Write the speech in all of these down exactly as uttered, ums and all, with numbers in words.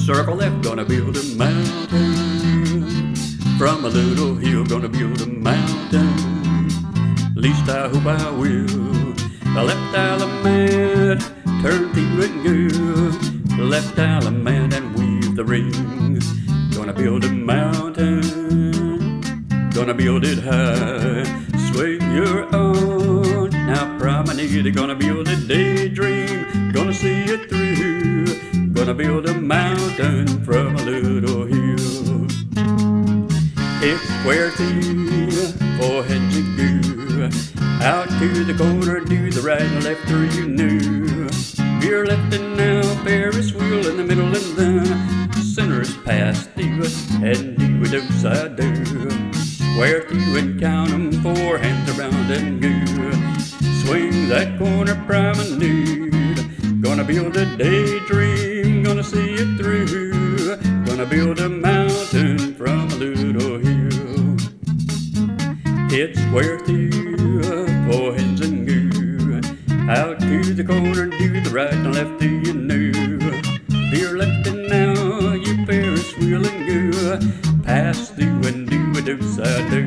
circle left, gonna build a mountain. From a little hill, gonna build a mountain. Least I hope I will. The left element, turn to and go. Left element and weave the ring. Gonna build a mountain. Gonna build it high. Swing your own. Now promenade. Gonna build a daydream. Gonna see it through. Gonna build a mountain from a little hill. It's square two, four heads and go. Out to the corner, do the right and left through you knew. You're left and now, Ferris wheel in the middle and then center's past do and do a dose I do. Square through and count 'em, four hands around and go. Swing that corner promenade. Gonna build a daydream, gonna see it through. Gonna build a mountain from a little hill. It's square through, four hands and go. Out to the corner, do the right and left, do you know? Veer left and now, you Ferris wheel and go. Pass through and do a dose I do.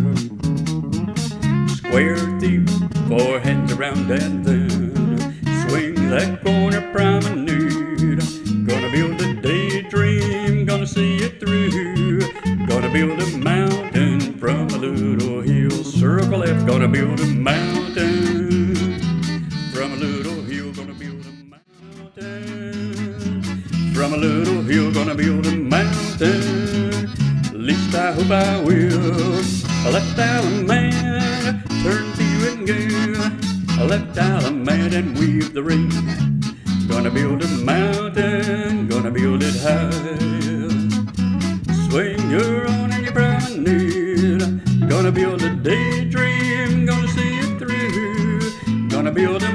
Square through, four hands around and then swing that corner promenade. Gonna build a daydream, gonna see it through. Gonna build a mountain from a little hill. Circle left, gonna build a mountain. From a little hill, gonna build a mountain. From a little hill, gonna build a mountain. Least I hope I will. A left element, turn to and go. A left element and weave the ring. Gonna build a mountain, gonna build it high. Swing your own and your promenade. Gonna build a daydream, gonna see it through. Gonna build a